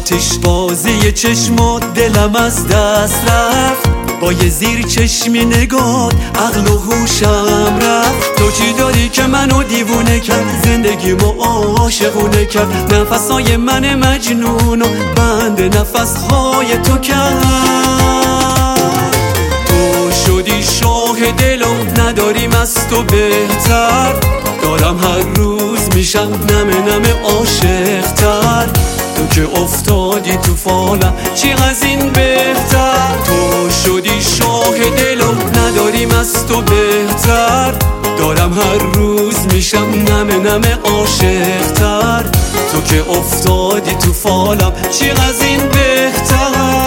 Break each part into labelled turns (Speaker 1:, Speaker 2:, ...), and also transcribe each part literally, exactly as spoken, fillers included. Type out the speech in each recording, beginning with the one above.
Speaker 1: آتش بازی چشمات دلم از دست رفت، با یه زیر چشمی نگات عقل و هوشم رفت. تو چی داری که منو دیوونه کرد، زندگیمو عاشقونه کرد، نفسای من مجنونو بند نفسهای تو کرد. تو شدی شاه دل و نداریم از تو بهتر، دارم هر روز میشم نمه نمه عاشق‌تر. تو که افتادی تو فالم چی از این بهتر، تو شدی شاه دل و نداریم از تو بهتر، دارم هر روز میشم نمه نمه عاشق‌تر. تو که افتادی تو فالم چی از این بهتر.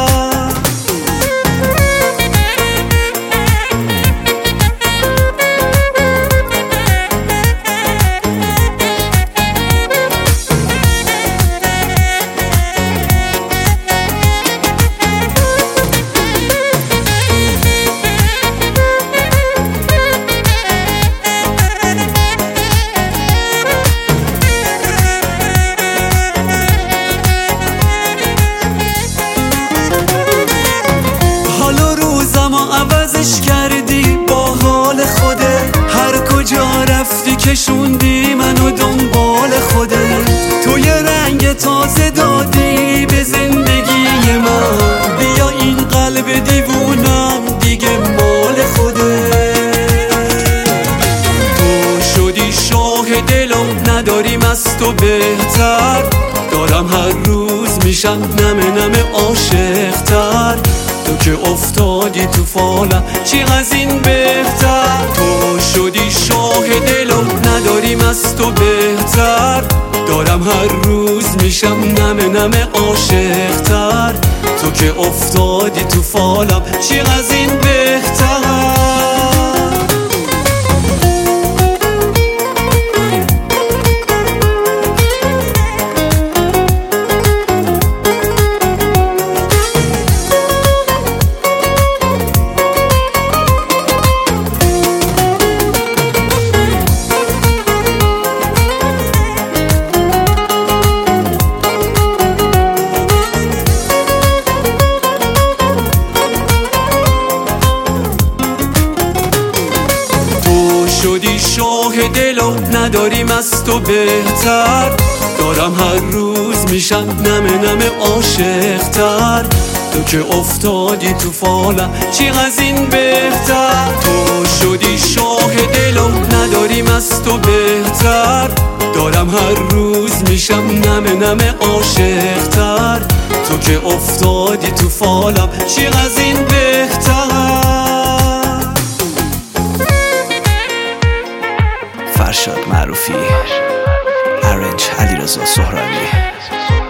Speaker 1: عوضش کردی با حال خوده، هر کجا رفتی کشوندی منو دنبال خوده. تو یه رنگ تازه دادی به زندگی من، بیا این قلب دیوونم دیگه مال خوده. تو شدی شاه دل و نداریم از تو بهتر، دارم هر روز میشم نمه نمه عاشق‌تر. تو که افتادی تو فالم چی از این بهتر، تو شدی شاه دل و نداریم از تو بهتر، دارم هر روز میشم نمه نمه عاشق‌تر. تو که افتادی تو فالم چی از این بهتر. شدی شاه دل و نداریم از تو بهتر، دارم هر روز میشم نمه نمه عاشق‌تر. تو که افتادی تو فالم چی از این بهتر، تو شدی شاه دل و نداریم از تو بهتر، دارم هر روز میشم نمه نمه عاشق‌تر. تو که افتادی تو فالم چی از این بهتر.
Speaker 2: فرشاد معروفی، ارنج علیرضا سهرابی.